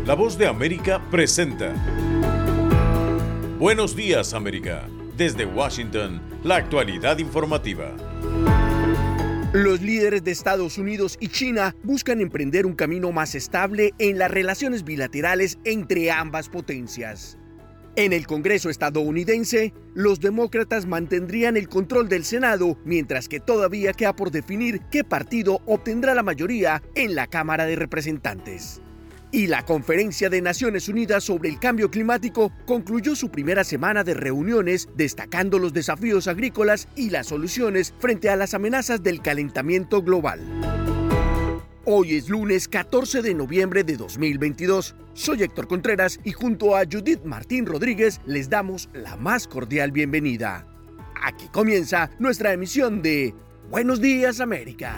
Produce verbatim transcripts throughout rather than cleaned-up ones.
La Voz de América presenta Buenos Días, América. Desde Washington, la actualidad informativa. Los líderes de Estados Unidos y China buscan emprender un camino más estable en las relaciones bilaterales entre ambas potencias. En el Congreso estadounidense, los demócratas mantendrían el control del Senado, mientras que todavía queda por definir qué partido obtendrá la mayoría en la Cámara de Representantes. Y la Conferencia de Naciones Unidas sobre el Cambio Climático concluyó su primera semana de reuniones, destacando los desafíos agrícolas y las soluciones frente a las amenazas del calentamiento global. Hoy es lunes catorce de noviembre de dos mil veintidós. Soy Héctor Contreras y junto a Judith Martín Rodríguez les damos la más cordial bienvenida. Aquí comienza nuestra emisión de Buenos Días, América.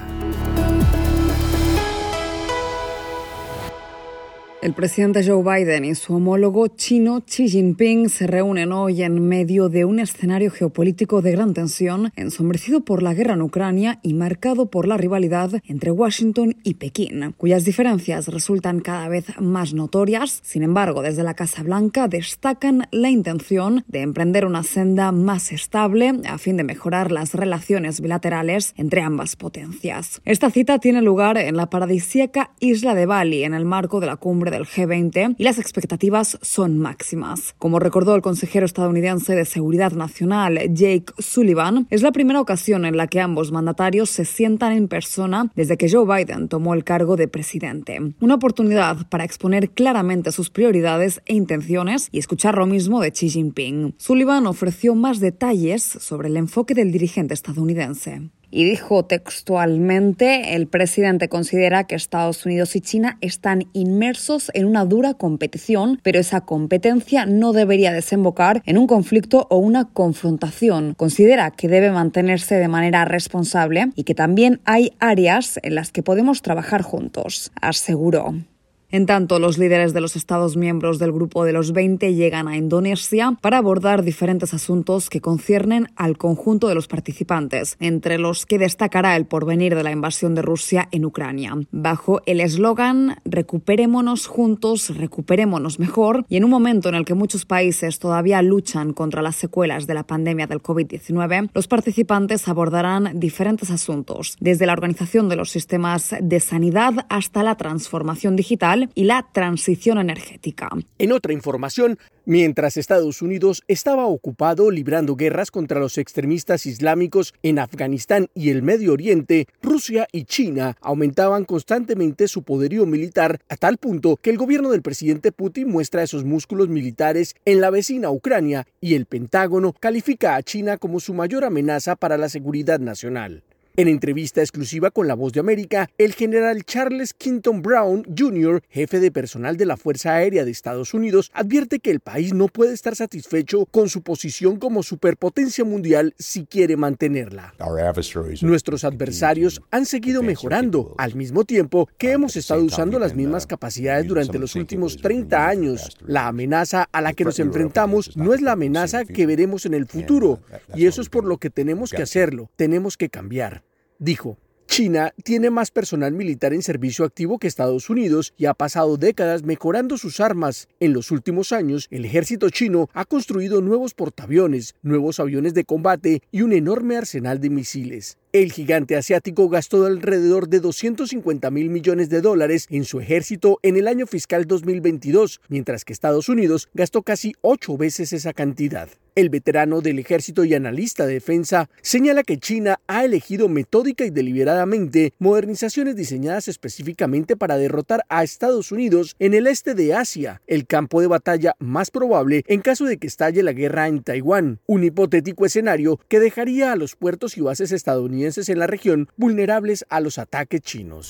El presidente Joe Biden y su homólogo chino Xi Jinping se reúnen hoy en medio de un escenario geopolítico de gran tensión, ensombrecido por la guerra en Ucrania y marcado por la rivalidad entre Washington y Pekín, cuyas diferencias resultan cada vez más notorias. Sin embargo, desde la Casa Blanca destacan la intención de emprender una senda más estable a fin de mejorar las relaciones bilaterales entre ambas potencias. Esta cita tiene lugar en la paradisíaca isla de Bali, en el marco de la cumbre del G veinte, y las expectativas son máximas. Como recordó el consejero estadounidense de Seguridad Nacional, Jake Sullivan, es la primera ocasión en la que ambos mandatarios se sientan en persona desde que Joe Biden tomó el cargo de presidente. Una oportunidad para exponer claramente sus prioridades e intenciones y escuchar lo mismo de Xi Jinping. Sullivan ofreció más detalles sobre el enfoque del dirigente estadounidense. Y dijo textualmente: el presidente considera que Estados Unidos y China están inmersos en una dura competición, pero esa competencia no debería desembocar en un conflicto o una confrontación. Considera que debe mantenerse de manera responsable y que también hay áreas en las que podemos trabajar juntos, aseguró. En tanto, los líderes de los Estados miembros del Grupo de los veinte llegan a Indonesia para abordar diferentes asuntos que conciernen al conjunto de los participantes, entre los que destacará el porvenir de la invasión de Rusia en Ucrania, bajo el eslogan «Recuperémonos juntos, recuperémonos mejor», y en un momento en el que muchos países todavía luchan contra las secuelas de la pandemia del covid diecinueve, los participantes abordarán diferentes asuntos, desde la organización de los sistemas de sanidad hasta la transformación digital y la transición energética. En otra información, mientras Estados Unidos estaba ocupado librando guerras contra los extremistas islámicos en Afganistán y el Medio Oriente, Rusia y China aumentaban constantemente su poderío militar a tal punto que el gobierno del presidente Putin muestra esos músculos militares en la vecina Ucrania y el Pentágono califica a China como su mayor amenaza para la seguridad nacional. En entrevista exclusiva con La Voz de América, el general Charles Quinton Brown junior, jefe de personal de la Fuerza Aérea de Estados Unidos, advierte que el país no puede estar satisfecho con su posición como superpotencia mundial si quiere mantenerla. Nuestros adversarios han seguido mejorando, al mismo tiempo que hemos estado usando las mismas capacidades durante los últimos treinta años. La amenaza a la que nos enfrentamos no es la amenaza que veremos en el futuro, y eso es por lo que tenemos que hacerlo, tenemos que cambiar. Dijo, China tiene más personal militar en servicio activo que Estados Unidos y ha pasado décadas mejorando sus armas. En los últimos años, el ejército chino ha construido nuevos portaaviones, nuevos aviones de combate y un enorme arsenal de misiles. El gigante asiático gastó alrededor de doscientos cincuenta mil millones de dólares en su ejército en el año fiscal dos mil veintidós, mientras que Estados Unidos gastó casi ocho veces esa cantidad. El veterano del ejército y analista de defensa señala que China ha elegido metódica y deliberadamente modernizaciones diseñadas específicamente para derrotar a Estados Unidos en el este de Asia, el campo de batalla más probable en caso de que estalle la guerra en Taiwán, un hipotético escenario que dejaría a los puertos y bases estadounidenses en la región vulnerables a los ataques chinos.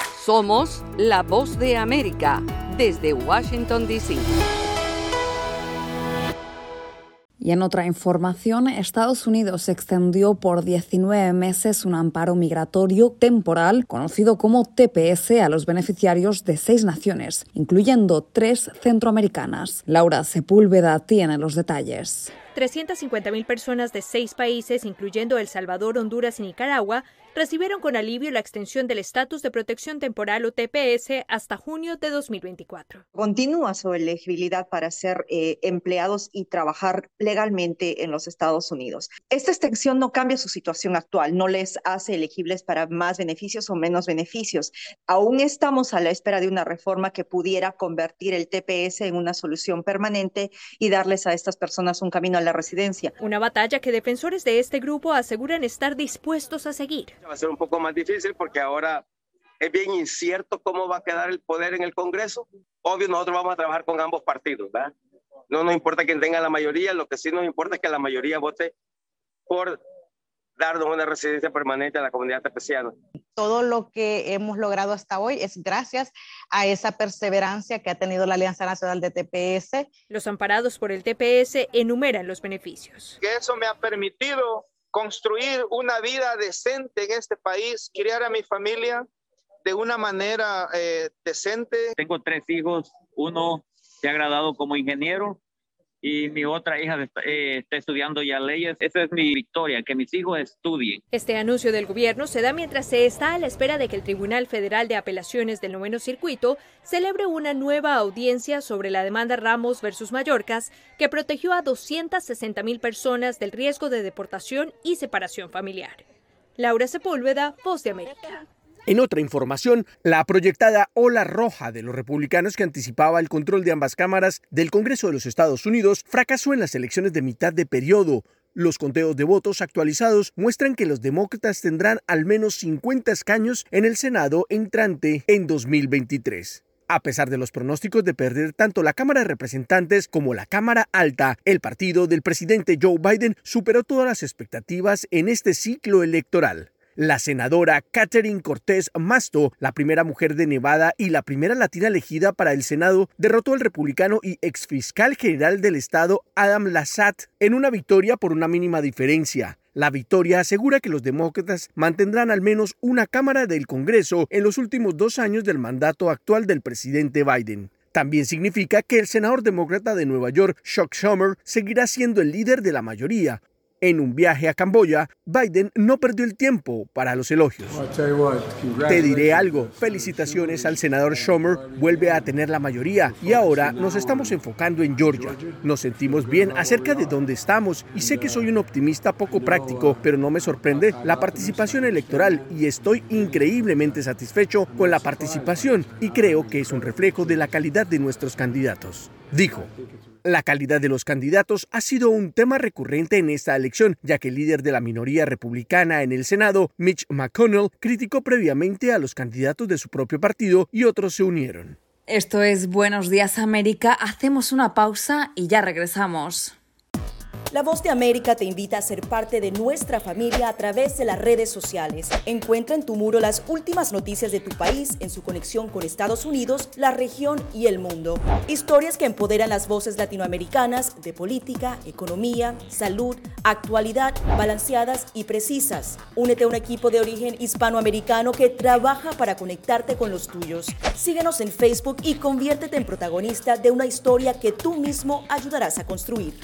Somos La Voz de América, desde Washington, D C Y en otra información, Estados Unidos extendió por diecinueve meses un amparo migratorio temporal conocido como T P S a los beneficiarios de seis naciones, incluyendo tres centroamericanas. Laura Sepúlveda tiene los detalles. trescientas cincuenta mil personas de seis países, incluyendo El Salvador, Honduras y Nicaragua, recibieron con alivio la extensión del estatus de protección temporal o T P S hasta junio de dos mil veinticuatro. Continúa su elegibilidad para ser eh, empleados y trabajar legalmente en los Estados Unidos. Esta extensión no cambia su situación actual, no les hace elegibles para más beneficios o menos beneficios. Aún estamos a la espera de una reforma que pudiera convertir el T P S en una solución permanente y darles a estas personas un camino a la residencia. Una batalla que defensores de este grupo aseguran estar dispuestos a seguir. Va a ser un poco más difícil porque ahora es bien incierto cómo va a quedar el poder en el Congreso. Obvio, nosotros vamos a trabajar con ambos partidos, ¿verdad? No nos importa quién tenga la mayoría, lo que sí nos importa es que la mayoría vote por darnos una residencia permanente a la comunidad tepeciana. Todo lo que hemos logrado hasta hoy es gracias a esa perseverancia que ha tenido la Alianza Nacional de T P S. Los amparados por el T P S enumeran los beneficios. Que eso me ha permitido construir una vida decente en este país, criar a mi familia de una manera eh, decente. Tengo tres hijos, uno se ha graduado como ingeniero y mi otra hija eh, está estudiando ya leyes. Esa es mi victoria, que mis hijos estudien. Este anuncio del gobierno se da mientras se está a la espera de que el Tribunal Federal de Apelaciones del Noveno Circuito celebre una nueva audiencia sobre la demanda Ramos versus Mayorkas, que protegió a doscientas sesenta mil personas del riesgo de deportación y separación familiar. Laura Sepúlveda, Voz de América. En otra información, la proyectada ola roja de los republicanos que anticipaba el control de ambas cámaras del Congreso de los Estados Unidos fracasó en las elecciones de mitad de periodo. Los conteos de votos actualizados muestran que los demócratas tendrán al menos cincuenta escaños en el Senado entrante en dos mil veintitrés. A pesar de los pronósticos de perder tanto la Cámara de Representantes como la Cámara Alta, el partido del presidente Joe Biden superó todas las expectativas en este ciclo electoral. La senadora Catherine Cortez Masto, la primera mujer de Nevada y la primera latina elegida para el Senado, derrotó al republicano y exfiscal general del estado Adam Lassat en una victoria por una mínima diferencia. La victoria asegura que los demócratas mantendrán al menos una Cámara del Congreso en los últimos dos años del mandato actual del presidente Biden. También significa que el senador demócrata de Nueva York, Chuck Schumer, seguirá siendo el líder de la mayoría. En un viaje a Camboya, Biden no perdió el tiempo para los elogios. Te diré algo, felicitaciones al senador Schumer, vuelve a tener la mayoría y ahora nos estamos enfocando en Georgia. Nos sentimos bien acerca de dónde estamos y sé que soy un optimista poco práctico, pero no me sorprende la participación electoral y estoy increíblemente satisfecho con la participación y creo que es un reflejo de la calidad de nuestros candidatos, dijo. La calidad de los candidatos ha sido un tema recurrente en esta elección, ya que el líder de la minoría republicana en el Senado, Mitch McConnell, criticó previamente a los candidatos de su propio partido y otros se unieron. Esto es Buenos Días América. Hacemos una pausa y ya regresamos. La Voz de América te invita a ser parte de nuestra familia a través de las redes sociales. Encuentra en tu muro las últimas noticias de tu país en su conexión con Estados Unidos, la región y el mundo. Historias que empoderan las voces latinoamericanas de política, economía, salud, actualidad, balanceadas y precisas. Únete a un equipo de origen hispanoamericano que trabaja para conectarte con los tuyos. Síguenos en Facebook y conviértete en protagonista de una historia que tú mismo ayudarás a construir.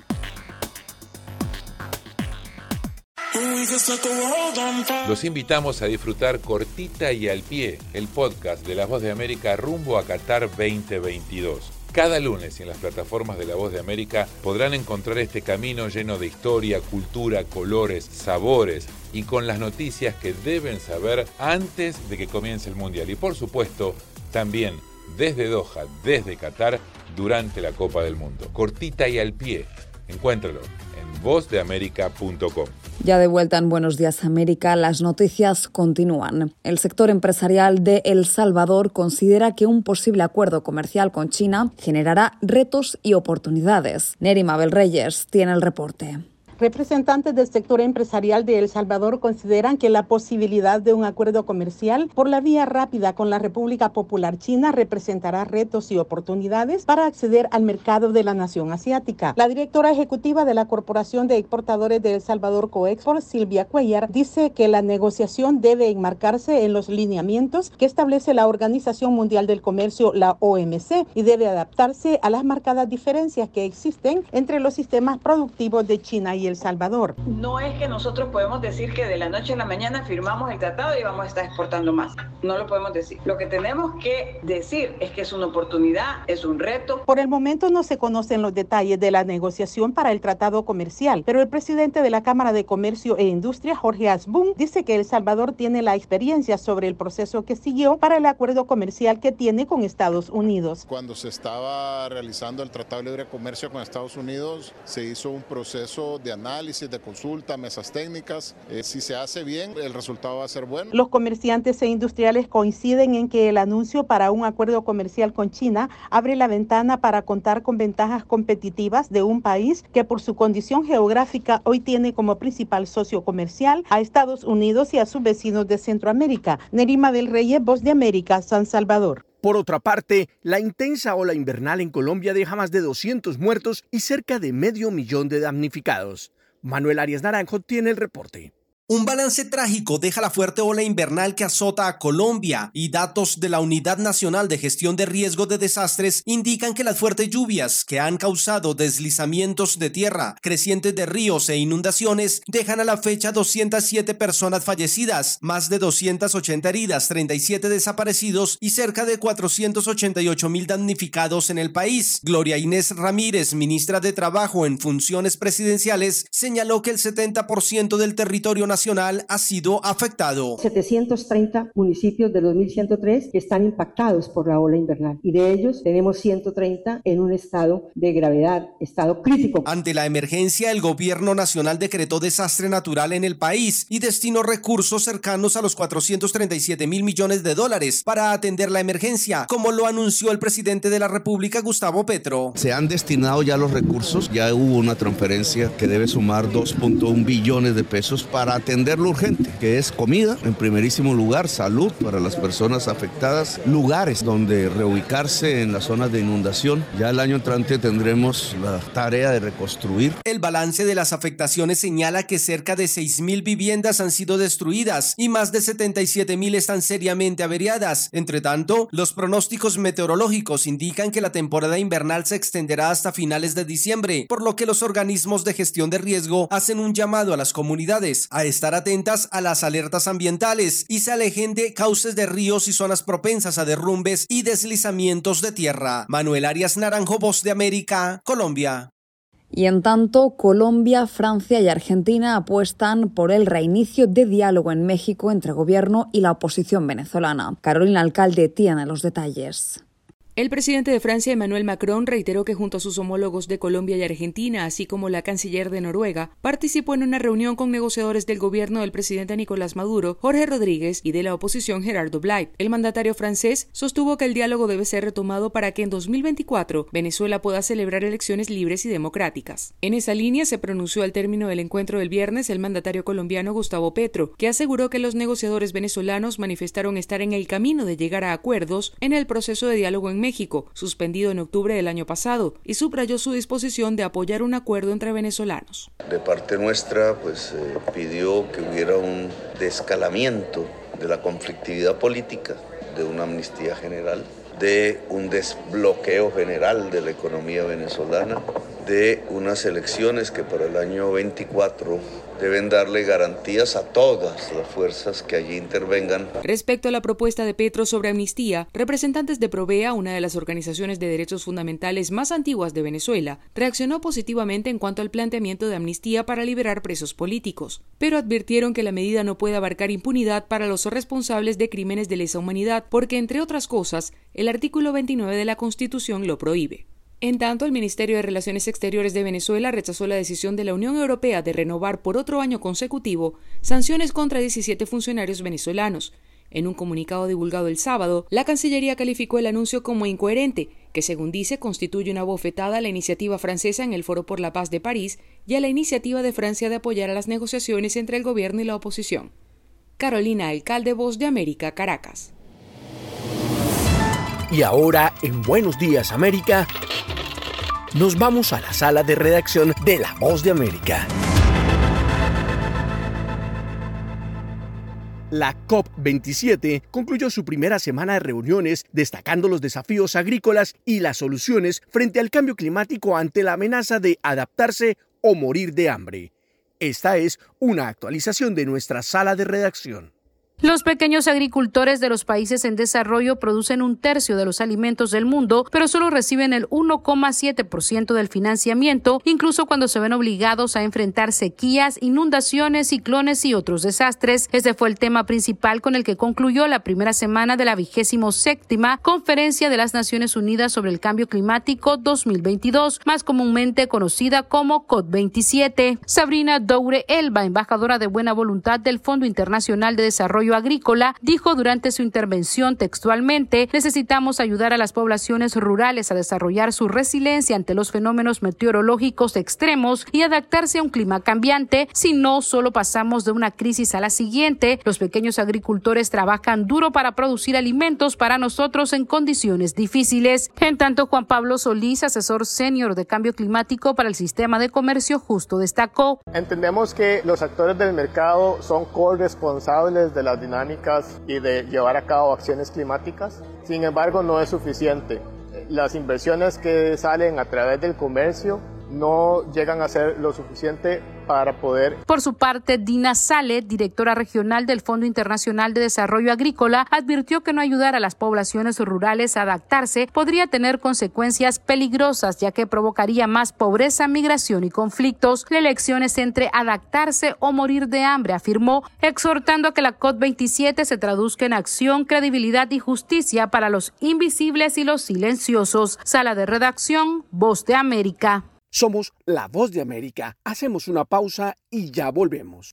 Los invitamos a disfrutar Cortita y al Pie, el podcast de La Voz de América rumbo a Qatar veinte veintidós. Cada lunes en las plataformas de La Voz de América podrán encontrar este camino lleno de historia, cultura, colores, sabores y con las noticias que deben saber antes de que comience el Mundial. Y por supuesto, también desde Doha, desde Qatar, durante la Copa del Mundo. Cortita y al Pie. Encuéntralo en voz de américa punto com. Ya de vuelta en Buenos Días América, las noticias continúan. El sector empresarial de El Salvador considera que un posible acuerdo comercial con China generará retos y oportunidades. Neri Mabel Reyes tiene el reporte. Representantes del sector empresarial de El Salvador consideran que la posibilidad de un acuerdo comercial por la vía rápida con la República Popular China representará retos y oportunidades para acceder al mercado de la nación asiática. La directora ejecutiva de la Corporación de Exportadores de El Salvador, Coexport, Silvia Cuellar, dice que la negociación debe enmarcarse en los lineamientos que establece la Organización Mundial del Comercio, la O M C, y debe adaptarse a las marcadas diferencias que existen entre los sistemas productivos de China y El Salvador. No es que nosotros podemos decir que de la noche a la mañana firmamos el tratado y vamos a estar exportando más. No lo podemos decir. Lo que tenemos que decir es que es una oportunidad, es un reto. Por el momento no se conocen los detalles de la negociación para el tratado comercial, pero el presidente de la Cámara de Comercio e Industria, Jorge Asbun, dice que El Salvador tiene la experiencia sobre el proceso que siguió para el acuerdo comercial que tiene con Estados Unidos. Cuando se estaba realizando el Tratado de Libre Comercio con Estados Unidos, se hizo un proceso de análisis, de consulta, mesas técnicas. Eh, si se hace bien, el resultado va a ser bueno. Los comerciantes e industriales coinciden en que el anuncio para un acuerdo comercial con China abre la ventana para contar con ventajas competitivas de un país que por su condición geográfica hoy tiene como principal socio comercial a Estados Unidos y a sus vecinos de Centroamérica. Nerima del Reyes, Voz de América, San Salvador. Por otra parte, la intensa ola invernal en Colombia deja más de doscientos muertos y cerca de medio millón de damnificados. Manuel Arias Naranjo tiene el reporte. Un balance trágico deja la fuerte ola invernal que azota a Colombia y datos de la Unidad Nacional de Gestión de Riesgo de Desastres indican que las fuertes lluvias que han causado deslizamientos de tierra, crecientes de ríos e inundaciones dejan a la fecha doscientas siete personas fallecidas, más de doscientas ochenta heridas, treinta y siete desaparecidos y cerca de cuatrocientos ochenta y ocho mil damnificados en el país. Gloria Inés Ramírez, ministra de Trabajo en funciones presidenciales, señaló que el setenta por ciento del territorio nacional nacional ha sido afectado. setecientos treinta municipios de los mil ciento tres están impactados por la ola invernal y de ellos tenemos ciento treinta en un estado de gravedad, estado crítico. Ante la emergencia, el gobierno nacional decretó desastre natural en el país y destinó recursos cercanos a los cuatrocientos treinta y siete mil millones de dólares para atender la emergencia, como lo anunció el presidente de la República, Gustavo Petro. Se han destinado ya los recursos, ya hubo una transferencia que debe sumar dos punto uno billones de pesos para atender atender lo urgente, que es comida, en primerísimo lugar, salud para las personas afectadas, lugares donde reubicarse en las zonas de inundación. Ya el año entrante tendremos la tarea de reconstruir. El balance de las afectaciones señala que cerca de seis mil viviendas han sido destruidas y más de setenta y siete mil están seriamente averiadas. Entre tanto, los pronósticos meteorológicos indican que la temporada invernal se extenderá hasta finales de diciembre, por lo que los organismos de gestión de riesgo hacen un llamado a las comunidades a estar atentas a las alertas ambientales y se alejen de cauces de ríos y zonas propensas a derrumbes y deslizamientos de tierra. Manuel Arias Naranjo, Voz de América, Colombia. Y en tanto, Colombia, Francia y Argentina apuestan por el reinicio de diálogo en México entre gobierno y la oposición venezolana. Carolina Alcalde tiene los detalles. El presidente de Francia, Emmanuel Macron, reiteró que junto a sus homólogos de Colombia y Argentina, así como la canciller de Noruega, participó en una reunión con negociadores del gobierno del presidente Nicolás Maduro, Jorge Rodríguez, y de la oposición Gerardo Blay. El mandatario francés sostuvo que el diálogo debe ser retomado para que en dos mil veinticuatro Venezuela pueda celebrar elecciones libres y democráticas. En esa línea se pronunció al término del encuentro del viernes el mandatario colombiano Gustavo Petro, que aseguró que los negociadores venezolanos manifestaron estar en el camino de llegar a acuerdos en el proceso de diálogo en México. México, suspendido en octubre del año pasado, y subrayó su disposición de apoyar un acuerdo entre venezolanos. De parte nuestra, pues eh, pidió que hubiera un descalamiento de la conflictividad política, de una amnistía general, de un desbloqueo general de la economía venezolana, de unas elecciones que para el año veinticuatro deben darle garantías a todas las fuerzas que allí intervengan. Respecto a la propuesta de Petro sobre amnistía, representantes de Provea, una de las organizaciones de derechos fundamentales más antiguas de Venezuela, reaccionó positivamente en cuanto al planteamiento de amnistía para liberar presos políticos, pero advirtieron que la medida no puede abarcar impunidad para los responsables de crímenes de lesa humanidad porque, entre otras cosas, el artículo veintinueve de la Constitución lo prohíbe. En tanto, el Ministerio de Relaciones Exteriores de Venezuela rechazó la decisión de la Unión Europea de renovar por otro año consecutivo sanciones contra diecisiete funcionarios venezolanos. En un comunicado divulgado el sábado, la Cancillería calificó el anuncio como incoherente, que según dice constituye una bofetada a la iniciativa francesa en el Foro por la Paz de París y a la iniciativa de Francia de apoyar a las negociaciones entre el gobierno y la oposición. Carolina Alcalde, Voz de América, Caracas. Y ahora, en Buenos Días América, nos vamos a la sala de redacción de La Voz de América. La COP veintisiete concluyó su primera semana de reuniones destacando los desafíos agrícolas y las soluciones frente al cambio climático ante la amenaza de adaptarse o morir de hambre. Esta es una actualización de nuestra sala de redacción. Los pequeños agricultores de los países en desarrollo producen un tercio de los alimentos del mundo, pero solo reciben el uno coma siete por ciento del financiamiento, incluso cuando se ven obligados a enfrentar sequías, inundaciones, ciclones y otros desastres. Ese fue el tema principal con el que concluyó la primera semana de la vigésimo séptima Conferencia de las Naciones Unidas sobre el Cambio Climático dos mil veintidós, más comúnmente conocida como COP veintisiete. Sabrina Doure Elba, embajadora de buena voluntad del Fondo Internacional de Desarrollo Agrícola, dijo durante su intervención textualmente: necesitamos ayudar a las poblaciones rurales a desarrollar su resiliencia ante los fenómenos meteorológicos extremos y adaptarse a un clima cambiante. Si no, solo pasamos de una crisis a la siguiente. Los pequeños agricultores trabajan duro para producir alimentos para nosotros en condiciones difíciles. En tanto, Juan Pablo Solís, asesor senior de cambio climático para el Sistema de Comercio Justo, destacó: entendemos que los actores del mercado son corresponsables de las dinámicas y de llevar a cabo acciones climáticas. Sin embargo, no es suficiente. Las inversiones que salen a través del comercio no llegan a ser lo suficiente para poder. Por su parte, Dina Sale, directora regional del Fondo Internacional de Desarrollo Agrícola, advirtió que no ayudar a las poblaciones rurales a adaptarse podría tener consecuencias peligrosas, ya que provocaría más pobreza, migración y conflictos. La elección es entre adaptarse o morir de hambre, afirmó, exhortando a que la COP veintisiete se traduzca en acción, credibilidad y justicia para los invisibles y los silenciosos. Sala de redacción, Voz de América. Somos La Voz de América. Hacemos una pausa y ya volvemos.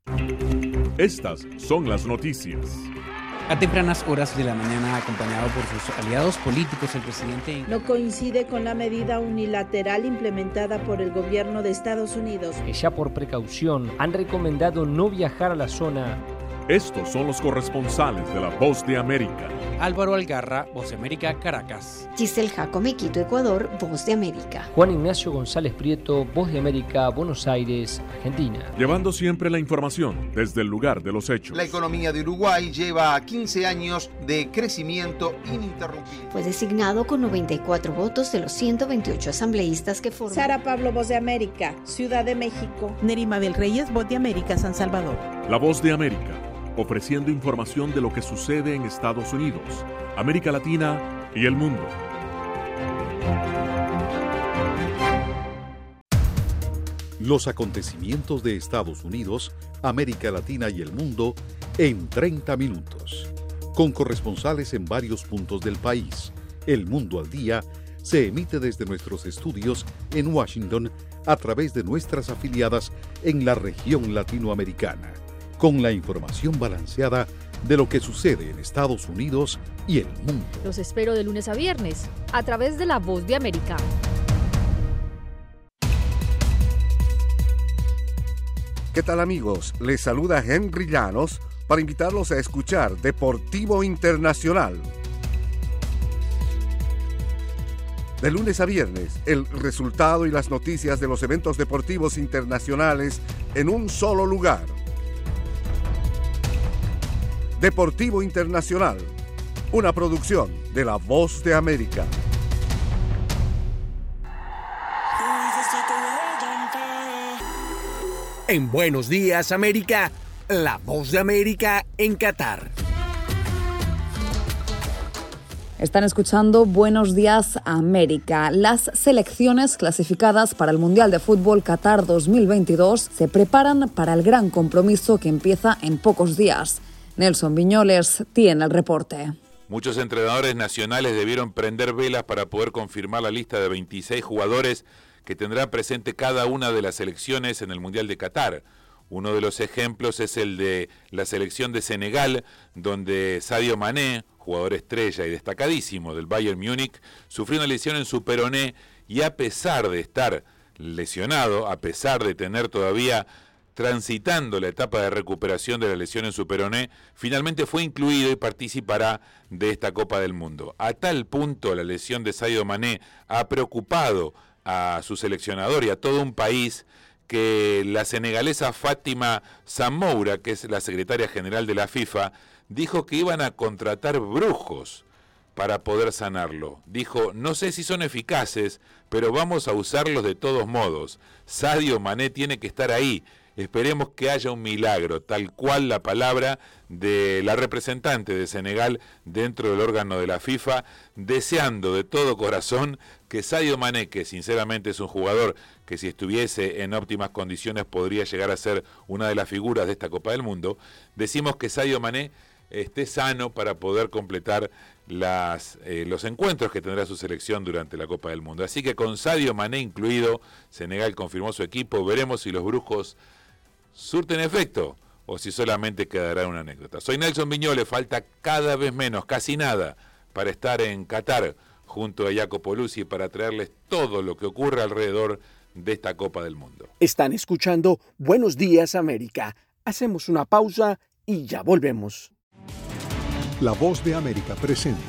Estas son las noticias. A tempranas horas de la mañana, acompañado por sus aliados políticos, el presidente no coincide con la medida unilateral implementada por el gobierno de Estados Unidos, que ya por precaución han recomendado no viajar a la zona. Estos son los corresponsales de La Voz de América. Álvaro Algarra, Voz de América, Caracas. Giselle Jacome, Quito, Ecuador, Voz de América. Juan Ignacio González Prieto, Voz de América, Buenos Aires, Argentina. Llevando siempre la información desde el lugar de los hechos. La economía de Uruguay lleva quince años de crecimiento ininterrumpido. Fue designado con noventa y cuatro votos de los ciento veintiocho asambleístas que forman. Sara Pablo, Voz de América, Ciudad de México. Nerima Bel Reyes, Voz de América, San Salvador. La Voz de América, ofreciendo información de lo que sucede en Estados Unidos, América Latina y el mundo. Los acontecimientos de Estados Unidos, América Latina y el mundo en treinta minutos. Con corresponsales en varios puntos del país. El Mundo al Día se emite desde nuestros estudios en Washington a través de nuestras afiliadas en la región latinoamericana, con la información balanceada de lo que sucede en Estados Unidos y el mundo. Los espero de lunes a viernes, a través de La Voz de América. ¿Qué tal, amigos? Les saluda Henry Llanos para invitarlos a escuchar Deportivo Internacional. De lunes a viernes, el resultado y las noticias de los eventos deportivos internacionales en un solo lugar. Deportivo Internacional, una producción de La Voz de América. En Buenos Días, América, La Voz de América en Qatar. Están escuchando Buenos Días América. Las selecciones clasificadas para el Mundial de Fútbol Qatar dos mil veintidós se preparan para el gran compromiso que empieza en pocos días. Nelson Viñoles tiene el reporte. Muchos entrenadores nacionales debieron prender velas para poder confirmar la lista de veintiséis jugadores que tendrán presente cada una de las selecciones en el Mundial de Qatar. Uno de los ejemplos es el de la selección de Senegal, donde Sadio Mané, jugador estrella y destacadísimo del Bayern Múnich, sufrió una lesión en su peroné y a pesar de estar lesionado, a pesar de tener todavía transitando la etapa de recuperación de la lesión en su peroné, finalmente fue incluido y participará de esta Copa del Mundo. A tal punto la lesión de Sadio Mané ha preocupado a su seleccionador y a todo un país que la senegalesa Fátima Zammoura, que es la secretaria general de la FIFA, dijo que iban a contratar brujos para poder sanarlo. Dijo, no sé si son eficaces, pero vamos a usarlos de todos modos. Sadio Mané tiene que estar ahí. Esperemos que haya un milagro, tal cual la palabra de la representante de Senegal dentro del órgano de la FIFA, deseando de todo corazón que Sadio Mané, que sinceramente es un jugador que si estuviese en óptimas condiciones podría llegar a ser una de las figuras de esta Copa del Mundo, decimos que Sadio Mané esté sano para poder completar las, eh, los encuentros que tendrá su selección durante la Copa del Mundo. Así que con Sadio Mané incluido, Senegal confirmó su equipo. Veremos si los brujos surten efecto o si solamente quedará una anécdota. Soy Nelson Viñoles, falta cada vez menos, casi nada, para estar en Qatar junto a Jacopo Luzzi para traerles todo lo que ocurre alrededor de esta Copa del Mundo. Están escuchando Buenos Días América. Hacemos una pausa y ya volvemos. La Voz de América presenta.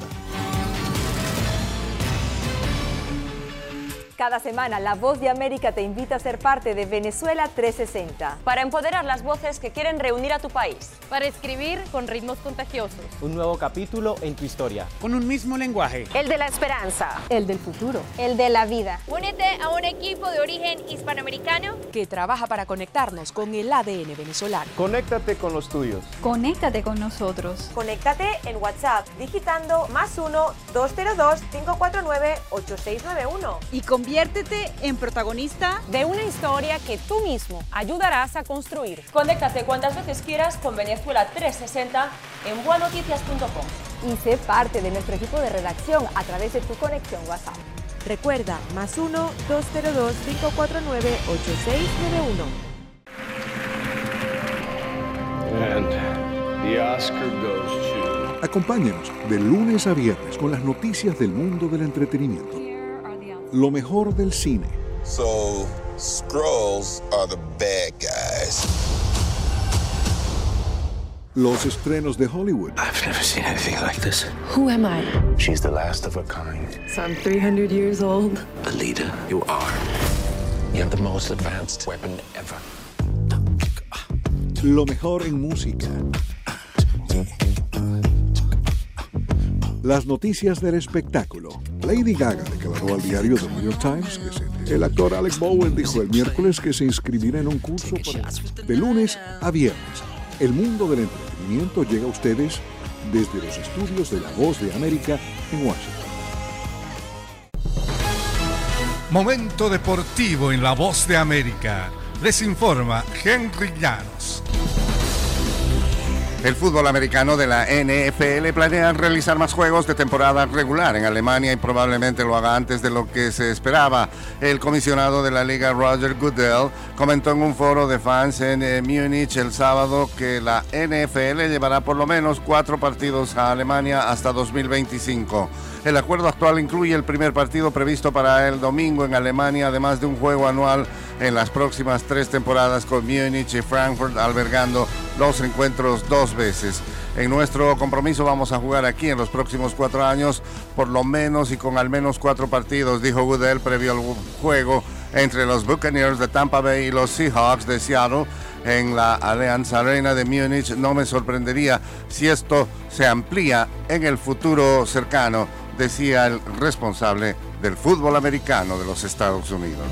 Cada semana, La Voz de América te invita a ser parte de Venezuela trescientos sesenta. Para empoderar las voces que quieren reunir a tu país. Para escribir con ritmos contagiosos. Un nuevo capítulo en tu historia. Con un mismo lenguaje. El de la esperanza. El del futuro. El de la vida. Únete a un equipo de origen hispanoamericano que trabaja para conectarnos con el A D N venezolano. Conéctate con los tuyos. Conéctate con nosotros. Conéctate en WhatsApp digitando más uno, dos cero dos, cinco cuatro nueve, ocho seis nueve uno. Y conviértete en protagonista de una historia que tú mismo ayudarás a construir. Conéctate cuantas veces quieras con Venezuela trescientos sesenta en buenoticias punto com. Y sé parte de nuestro equipo de redacción a través de tu conexión WhatsApp. Recuerda, más uno, dos cero dos, cinco cuatro nueve, ocho seis nueve uno. And the Oscar goes to... Acompáñenos de lunes a viernes con las noticias del mundo del entretenimiento. Lo mejor del cine. So, Skrulls are the bad guys. Los estrenos de Hollywood. I've never seen anything like this. Who am I? She's the last of her kind. So I'm three hundred years old. A leader, you are. You have the most advanced weapon ever. Lo mejor en música. Las noticias del espectáculo. Lady Gaga declaró al diario The New York Times que se... El actor Alec Bowen dijo el miércoles que se inscribirá en un curso para... De lunes a viernes. El mundo del entretenimiento llega a ustedes desde los estudios de La Voz de América en Washington. Momento deportivo en La Voz de América. Les informa Henry Llanos. El fútbol americano de la N F L planea realizar más juegos de temporada regular en Alemania y probablemente lo haga antes de lo que se esperaba. El comisionado de la liga, Roger Goodell, comentó en un foro de fans en eh, Múnich el sábado que la N F L llevará por lo menos cuatro partidos a Alemania hasta dos mil veinticinco. El acuerdo actual incluye el primer partido previsto para el domingo en Alemania, además de un juego anual en las próximas tres temporadas con Múnich y Frankfurt albergando los encuentros dos veces. En nuestro compromiso vamos a jugar aquí en los próximos cuatro años, por lo menos y con al menos cuatro partidos, dijo Goodell previo al juego entre los Buccaneers de Tampa Bay y los Seahawks de Seattle en la Allianz Arena de Múnich. No me sorprendería si esto se amplía en el futuro cercano, decía el responsable del fútbol americano de los Estados Unidos.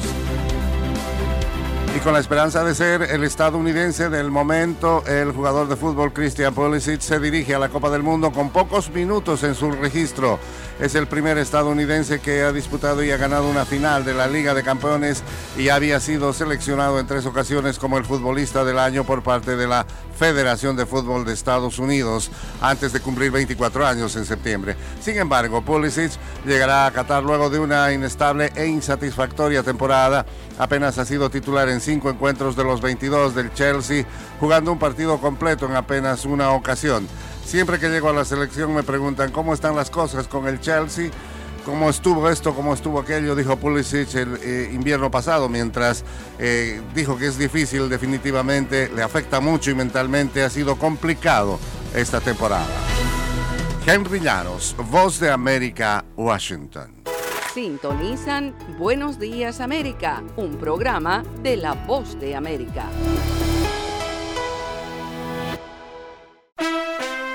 Y con la esperanza de ser el estadounidense del momento, el jugador de fútbol Christian Pulisic se dirige a la Copa del Mundo con pocos minutos en su registro. Es el primer estadounidense que ha disputado y ha ganado una final de la Liga de Campeones y había sido seleccionado en tres ocasiones como el futbolista del año por parte de la Federación de Fútbol de Estados Unidos antes de cumplir veinticuatro años en septiembre. Sin embargo, Pulisic llegará a Qatar luego de una inestable e insatisfactoria temporada. Apenas ha sido titular en cinco encuentros de los veintidós del Chelsea, jugando un partido completo en apenas una ocasión. Siempre que llego a la selección me preguntan cómo están las cosas con el Chelsea, cómo estuvo esto, cómo estuvo aquello, dijo Pulisic el eh, invierno pasado, mientras eh, dijo que es difícil definitivamente, le afecta mucho y mentalmente ha sido complicado esta temporada. Henry Llanos, Voz de América, Washington. Sintonizan Buenos Días América, un programa de La Voz de América.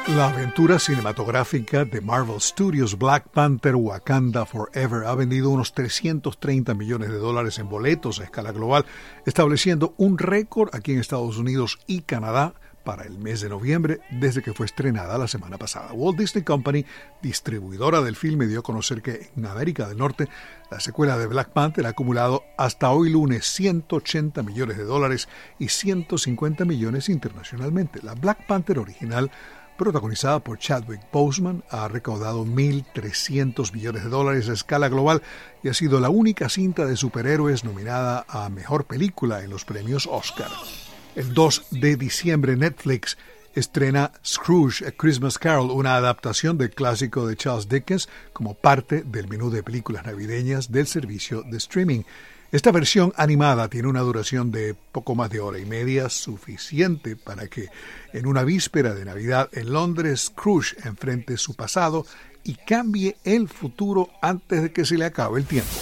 La aventura cinematográfica de Marvel Studios Black Panther Wakanda Forever ha vendido unos trescientos treinta millones de dólares en boletos a escala global, estableciendo un récord aquí en Estados Unidos y Canadá para el mes de noviembre, desde que fue estrenada la semana pasada. Walt Disney Company, distribuidora del filme, dio a conocer que en América del Norte la secuela de Black Panther ha acumulado hasta hoy lunes ciento ochenta millones de dólares y ciento cincuenta millones internacionalmente. La Black Panther original, protagonizada por Chadwick Boseman, ha recaudado mil trescientos millones de dólares a escala global y ha sido la única cinta de superhéroes nominada a Mejor Película en los premios Oscar. El dos de diciembre Netflix estrena Scrooge, A Christmas Carol, una adaptación del clásico de Charles Dickens como parte del menú de películas navideñas del servicio de streaming. Esta versión animada tiene una duración de poco más de hora y media, suficiente para que en una víspera de Navidad en Londres, Scrooge enfrente su pasado y cambie el futuro antes de que se le acabe el tiempo.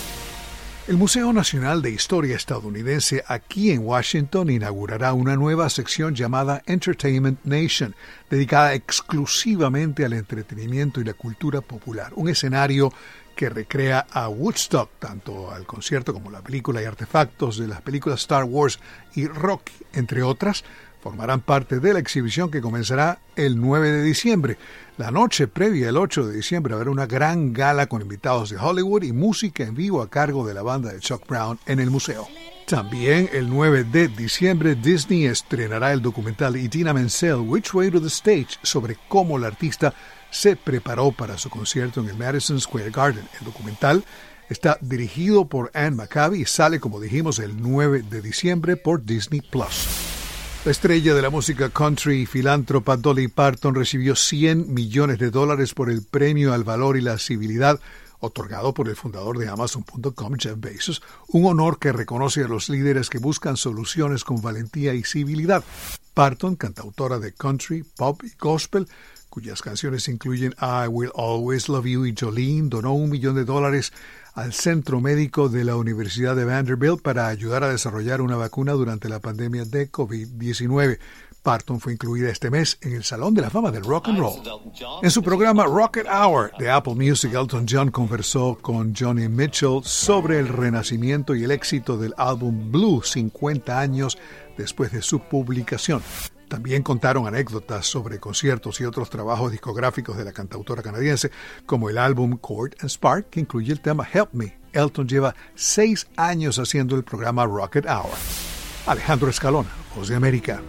El Museo Nacional de Historia Estadounidense aquí en Washington inaugurará una nueva sección llamada Entertainment Nation, dedicada exclusivamente al entretenimiento y la cultura popular, un escenario que recrea a Woodstock, tanto al concierto como la película y artefactos de las películas Star Wars y Rocky, entre otras, formarán parte de la exhibición que comenzará el nueve de diciembre. La noche previa, el ocho de diciembre, habrá una gran gala con invitados de Hollywood y música en vivo a cargo de la banda de Chuck Brown en el museo. También el nueve de diciembre Disney estrenará el documental Idina Menzel, Which Way to the Stage, sobre cómo la artista se preparó para su concierto en el Madison Square Garden. El documental está dirigido por Anne McCabe y sale, como dijimos, el nueve de diciembre por Disney Plus. La estrella de la música country y filántropa Dolly Parton recibió cien millones de dólares por el Premio al Valor y la Civilidad otorgado por el fundador de Amazon punto com, Jeff Bezos, un honor que reconoce a los líderes que buscan soluciones con valentía y civilidad. Parton, cantautora de country, pop y gospel, cuyas canciones incluyen I Will Always Love You y Jolene, donó un millón de dólares al Centro Médico de la Universidad de Vanderbilt para ayudar a desarrollar una vacuna durante la pandemia de COVID diecinueve. Parton fue incluida este mes en el Salón de la Fama del Rock and Roll. En su programa Rocket Hour de Apple Music, Elton John conversó con Joni Mitchell sobre el renacimiento y el éxito del álbum Blue cincuenta años después de su publicación. También contaron anécdotas sobre conciertos y otros trabajos discográficos de la cantautora canadiense, como el álbum Chord and Spark, que incluye el tema Help Me. Elton lleva seis años haciendo el programa Rocket Hour. Alejandro Escalona, Voz de América.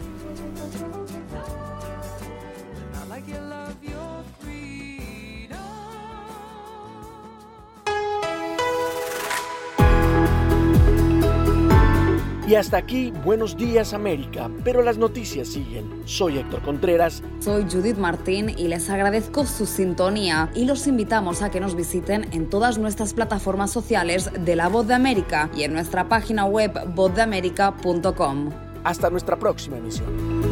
Y hasta aquí, Buenos Días América, pero las noticias siguen. Soy Héctor Contreras. Soy Judith Martín y les agradezco su sintonía y los invitamos a que nos visiten en todas nuestras plataformas sociales de La Voz de América y en nuestra página web voz de américa punto com. Hasta nuestra próxima emisión.